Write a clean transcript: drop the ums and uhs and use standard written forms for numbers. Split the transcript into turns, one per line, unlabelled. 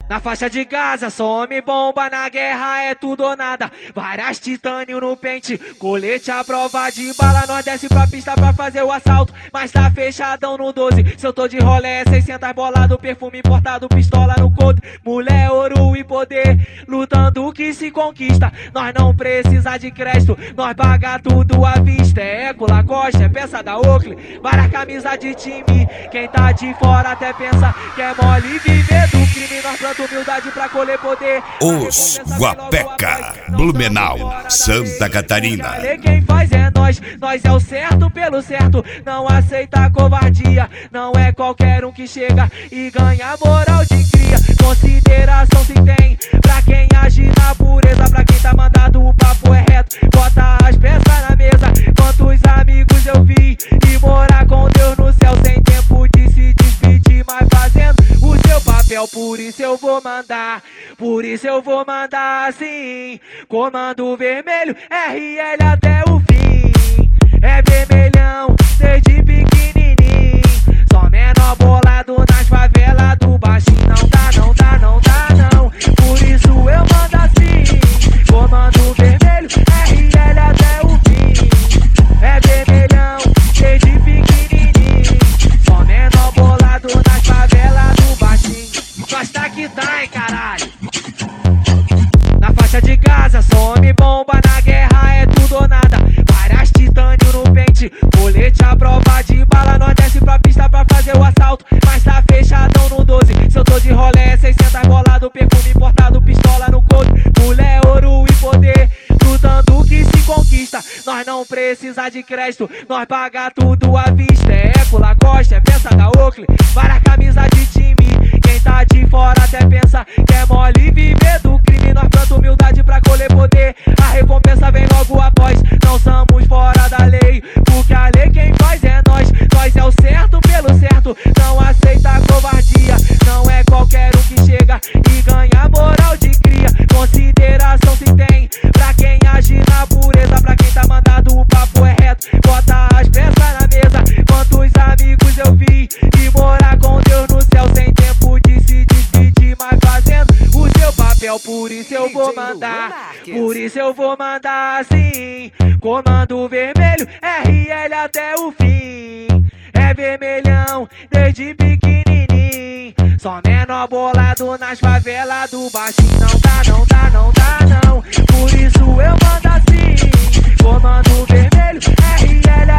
Na faixa de Gaza, só homem bomba, na guerra é tudo ou nada. Várias titânio no pente, colete à prova de bala. Nós desce pra pista pra fazer o assalto, mas tá fechadão no 12. Se eu tô de rolé, 600 bolado, perfume importado, pistola no couro. Mulher, ouro e poder, lutando que se conquista. Nós não precisa de crédito, nós paga tudo à vista. É Eco, Lacoste, é peça da Oakley, várias camisas de time. Quem tá de fora até pensa que é mole viver do crime. Nós planta humildade pra colher poder.
Os Guapeca, Blumenau, Santa Catarina.
Quem faz é nós é o certo pelo certo. Não aceita covardia, não é qualquer um que chega e ganha moral de cria. Consideração se tem pra quem age na pureza. Pra quem tá mandado o papo é reto, bota as peças na mesa. Quantos amigos eu vi e morar com Deus no céu, sem tempo de se despedir, mas fazendo o seu papel. Por isso eu vou mandar, por isso eu vou mandar assim. Comando vermelho, RL até o fim. É vermelhão desde pequenininho, só menor bolado nas favelas do baixinho. Não dá, não dá, não dá não, por isso eu mando assim. Comando vermelho, RL até o fim. É vermelhão desde pequenininho, só menor bolado nas favelas do baixinho. Nós tá que tá, hein, caralho. Na faixa de Gaza, só homem bomba, na guerra é tudo ou nada. Várias titânio no pente, colete à prova de bala. Nós desce pra pista pra fazer o assalto, mas tá fechadão no 12. Se eu tô de rolé, 600 bolado, perfume importado, pistola no couro. Mulher, ouro e poder, lutando que se conquista. Nós não precisa de crédito, nós paga tudo à vista. É Eco, Lacoste, é peça da Oakley, várias camisas de time. Quem tá de fora até pensa que é mole viver do crime. Nós planta humildade pra colher poder, a recompensa vem logo após. Não somos fora da lei, porque a lei quem faz é nós é o certo pelo certo. Não aceita covardia, não é qualquer um que chega e ganha moral de cria. Consideração se tem pra quem age na pureza. Pra quem tá mandado o papo é reto, bota as peças na mesa. Quantos amigos eu vi e morar com Deus no céu, sem tempo de se despedir, mas fazendo o seu papel. Por isso eu vou mandar, por isso eu vou mandar assim. Comando vermelho, RL até o fim. É vermelhão desde pequenininho, só menor bolado nas favelas do baixinho. Não dá, não dá, não dá não, por isso eu mando assim. Comando vermelho, RL